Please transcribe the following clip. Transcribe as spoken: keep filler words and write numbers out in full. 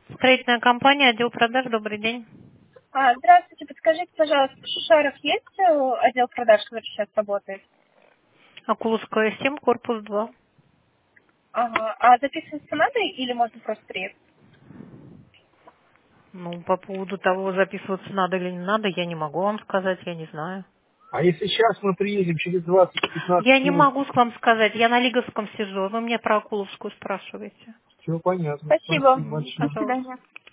Строительная компания, отдел продаж, добрый день. А, здравствуйте, подскажите, пожалуйста, в Шишарах есть э, отдел продаж, который сейчас работает? Акуловская семь, корпус два. Ага. А записываться надо или можно просто приехать? Ну, по поводу того, записываться надо или не надо, я не могу вам сказать, я не знаю. А если сейчас мы приедем через двадцать-пятнадцать Я не минут? могу вам сказать, я на Лиговском сижу, вы мне про Акуловскую спрашиваете. Все понятно. Спасибо. Спасибо большое. До Пожалуйста. свидания.